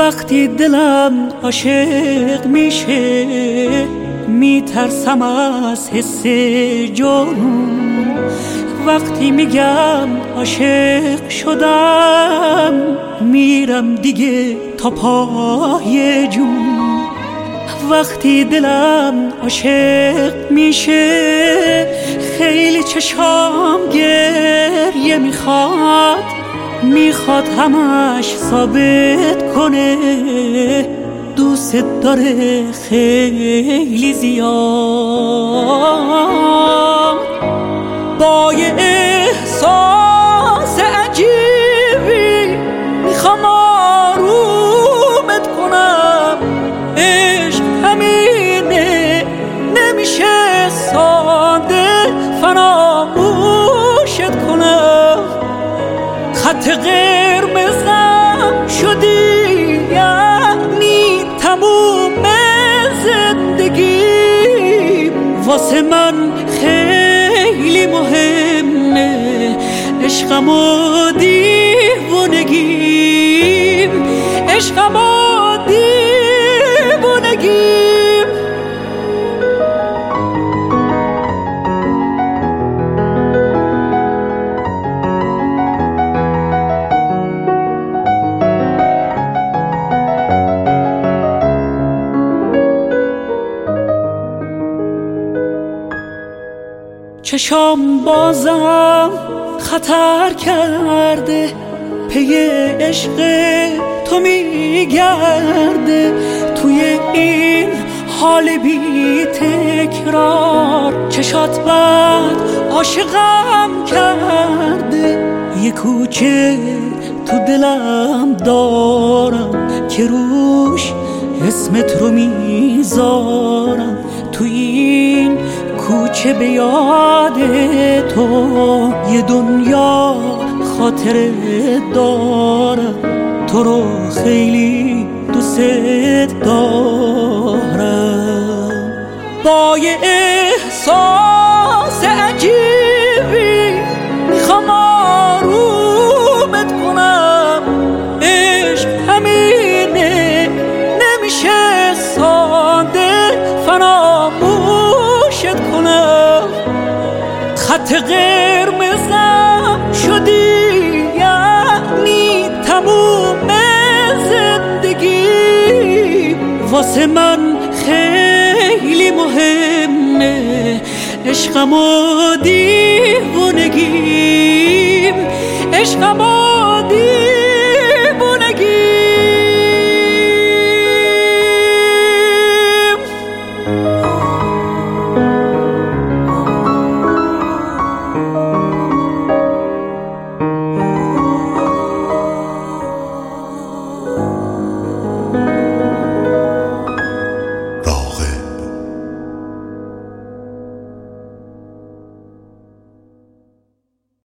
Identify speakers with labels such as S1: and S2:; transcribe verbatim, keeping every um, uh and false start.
S1: وقتی دلم عاشق میشه میترسم از حس جنون. وقتی میگم عاشق شدم میرم دیگه تا پای جون. وقتی دلم عاشق میشه خیلی چشام گریه میخواد، میخواد همش ثابت کنه دوست داره خیلی زیاد. با یه احساس عجیبی میخوام آرومت کنم، عشق همینه نمیشه ساده فراموشت کنم. خط قرمزم شدی یعنی تموم زندگی، واسه من خیلی مهمه عشقم و دیوونگیم، عشقم و دیوونگیم. چشام بازم خطر کرده، پی عشق تو میگرده. توی این حال بی تکرار چشات بد عاشقم کرده. یه کوچه تو دلم دارم که روش اسمت رو میذارم. تو این کوچه به یاد تو یه دنیا خاطره دارم، تو رو خیلی دوست دارم. با یه احساس عجیبی میخوام آرومت کنم، عشق همینه نمیشه ساده فراموشت کنم. خط قرمزم شدی یعنی تموم زندگی، واسه من خیلی مهمه عشقم و دیوونگیم، عشقم و